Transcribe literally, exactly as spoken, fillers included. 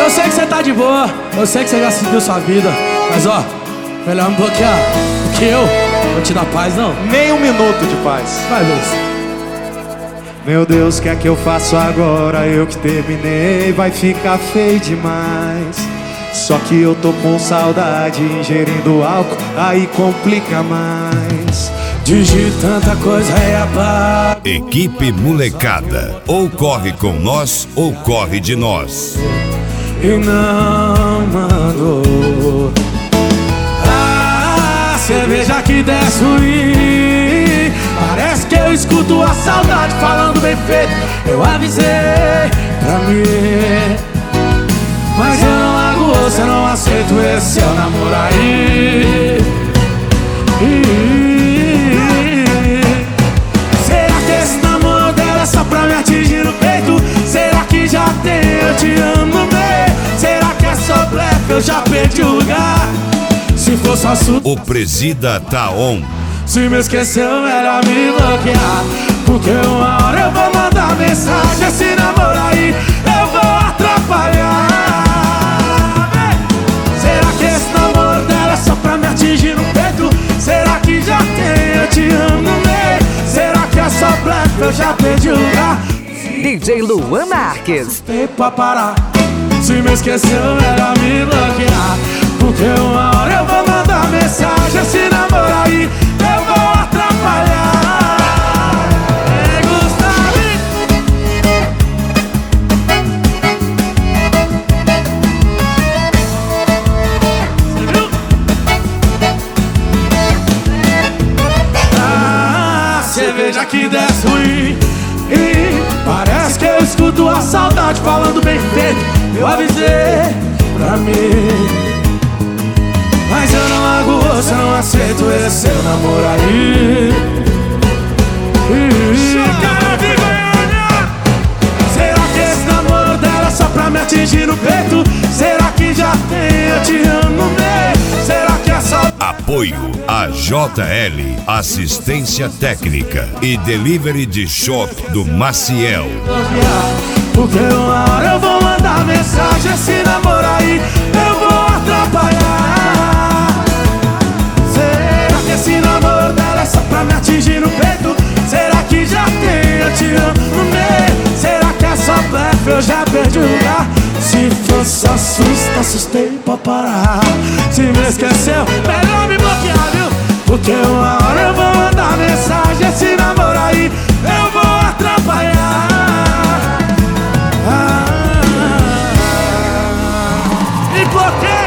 Eu sei que você tá de boa, eu sei que você já seguiu sua vida, mas ó, melhor me bloquear do que eu. Vou te dar paz, não? Nem um minuto de paz. Vai, Luz. Meu Deus, o que é que eu faço agora? Eu que terminei, vai ficar feio demais. Só que eu tô com saudade, ingerindo álcool, aí complica mais. Digir tanta coisa é apago. Equipe Molecada. Ou corre com nós, ou corre de nós. E não mandou a cerveja que desce ruim. Parece que eu escuto a saudade falando bem feito. Eu avisei pra mim, mas eu não largo você, não aceito esse seu namoro aí. Será que esse namoro dela é só pra me atingir no peito? Será que já tem eu te amo no meio? Será que é só blefe, eu já perdi o lugar? Se for só su... O presida tá on. Se me esqueceu, melhor me bloquear, porque uma hora eu vou mandar mensagem. Esse namoro aí eu vou atrapalhar. Será que esse namoro dela é só pra me atingir no peito? Será que já tem eu te amo no meio? Será que é só blefe, eu já perdi o lugar? D J Luan Marques. Tempo pra parar. Se me esqueceu, melhor me bloquear, porque uma hora eu vou mandar mensagem. Esse namoro aí eu vou atrapalhar. Ei, Gustavo. Você viu? Ah, cerveja que desce ruim. E parece que eu escuto a saudade falando bem feito. Eu avisei pra mim, mas eu não largo você, não aceito esse seu namoro aí. Será que esse namoro dela é só pra me atingir no peito? Será que já tem eu te amo no meio? Será que é só... Apoio a J L, assistência técnica e delivery de chopp do Maciel. Porque uma hora eu vou mandar mensagem. Esse namoro aí eu vou atrapalhar. Será que esse namoro dela é só pra me atingir no peito? Será que já tem eu te amo no meio? Será que é só blefe, eu já perdi o lugar? Se for só susto, assustei pra parar. Se me esqueceu, melhor me bloquear, viu? Porque uma hora eu vou mandar mensagem. Esse namoro aí eu vou atrapalhar. Ah, ah, ah. E bloqueia.